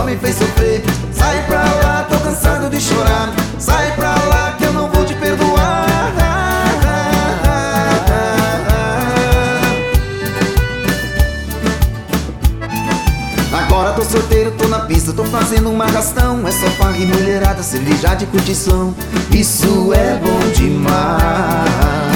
me fez sofrer. Sai pra lá, tô cansado de chorar. Sai pra lá que eu não vou te perdoar. Agora tô solteiro, tô na pista, tô fazendo um arrastão. É só farra e mulherada, cerveja de curtição. Isso é bom demais.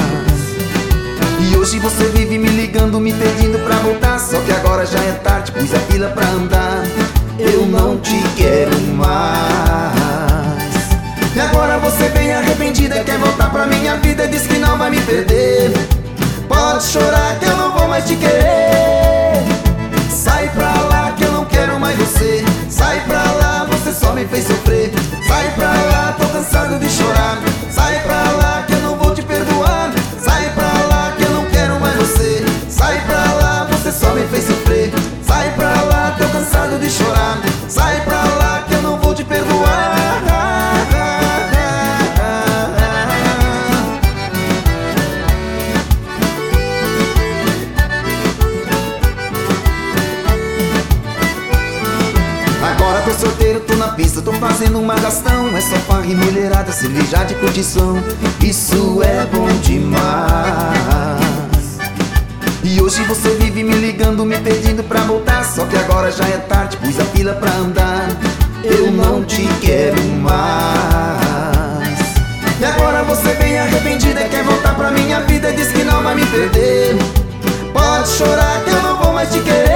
E hoje você vive me ligando, me pedindo pra voltar. Só que agora já é tarde, pus a fila pra andar. Eu não te quero mais. E agora você vem arrependida, quer voltar pra minha vida e diz que não vai me perder. Pode chorar que eu não vou mais te querer. Sai pra lá que eu não quero mais você. Sai pra lá, você só me fez sofrer. Sai pra lá, tô cansado de chorar. Sai pra lá que eu não vou te perdoar. Sai pra lá que eu não quero mais você. Sai pra lá, você só me fez sofrer. Sai pra lá, tô cansado de chorar. Sai pra lá que eu não vou te perdoar. Agora tô solteiro, tô na pista, tô fazendo uma arrastão. É só farra e mulherada, cerveja de curtição. Isso é bom demais. E hoje você vive me ligando, me pedindo pra voltar. Só que agora já é tarde, pus a fila pra andar. Eu não te quero mais. E agora você vem arrependida, quer voltar pra minha vida e diz que não vai me perder. Pode chorar que eu não vou mais te querer.